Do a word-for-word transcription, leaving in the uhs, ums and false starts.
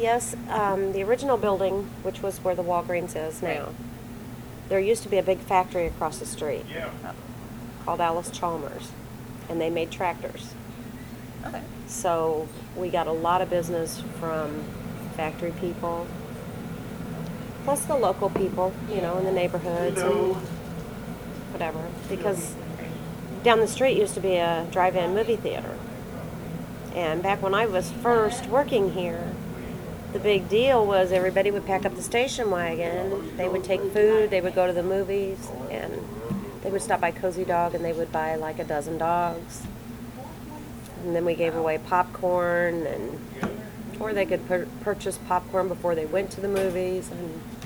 Yes, um, the original building, which was where the Walgreens is now, there used to be a big factory across the street called Alice Chalmers, and they made tractors. Okay. So we got a lot of business from factory people, plus the local people, you know, in the neighborhoods and whatever. Because down the street used to be a drive-in movie theater. And back when I was first working here, the big deal was everybody would pack up the station wagon. They would take food, they would go to the movies, and they would stop by Cozy Dog and they would buy like a dozen dogs. And then we gave away popcorn, and or they could pur- purchase popcorn before they went to the movies. And